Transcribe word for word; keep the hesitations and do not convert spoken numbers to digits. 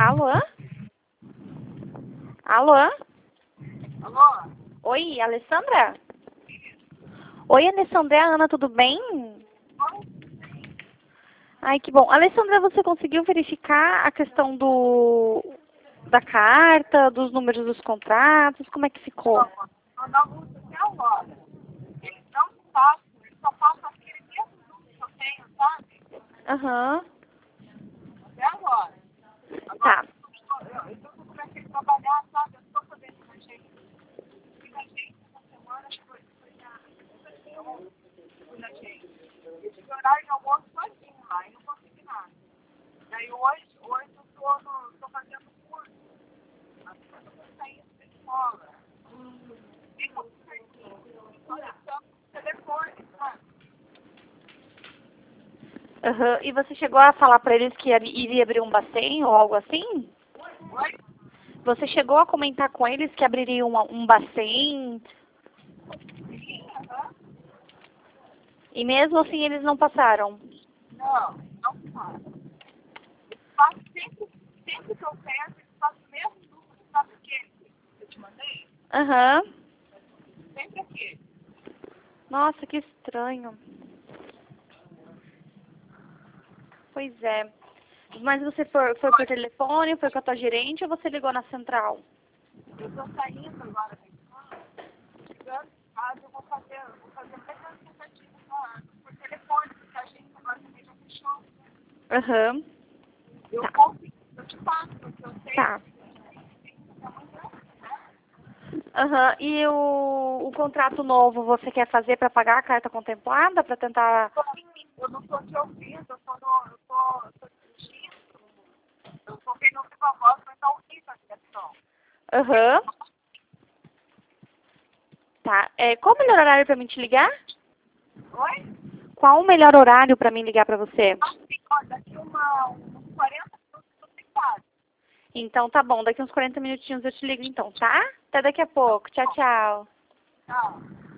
Alô? Alô? Alô? Oi, Alessandra? Oi, Alessandra, é a Ana, tudo bem? Ai, que bom. Alessandra, você conseguiu verificar a questão do da carta, dos números dos contratos? Como é que ficou? Eu não uso até agora. Eles não passam, eles só passam aquele mesmo número que eu tenho, sabe? Aham. Até agora. Tá. Agora, eu, eu, eu comecei a trabalhar, sabe? Eu estou fazendo uma agência. Fui na agência essa semana, foi, foi na fui na agência. Eu tive horário de almoço sozinho lá e não consegui nada. Daí hoje, hoje eu estou no, tô fazendo curso. Mas quando eu tô saindo da escola, fica muito certinho. Conectando o telefone, sabe? Aham. E você chegou a falar pra eles que ia- iria abrir um Bacen ou algo assim? Oi? Você chegou a comentar com eles que abririam um, um Bacen? Sim, aham. E mesmo assim eles não passaram? Não, não faz. Eles fazem sempre, sempre que eu peço, eles fazem o mesmo número, sabe aquele que eu te mandei? Aham. Sempre aquele. Nossa, que estranho. Pois é. Mas você foi, foi por telefone, foi com a tua gerente ou você ligou na central? Eu estou saindo agora da escola, chegando em casa, eu vou fazer, eu vou fazer mais uma tentativa por por telefone, porque a gente agora também já fechou. Aham. Eu Tá. consigo, eu te passo, porque eu sei Tá. que amanhã, né? Aham. E o, o contrato novo você quer fazer para pagar a carta contemplada? Para tentar. Eu não estou te ouvindo, eu estou no, eu tô, eu tô dirigindo, eu coloquei no viva voz, mas não ouvi a ligação. Aham. Tá. É, qual o melhor horário para mim te ligar? Oi? Qual o melhor horário para mim ligar para você? Assim, ó, daqui uma, uns quarenta minutos eu estou em casa. Então tá bom, daqui uns quarenta minutinhos eu te ligo então, tá? Até daqui a pouco. Tchau, tchau. Tchau.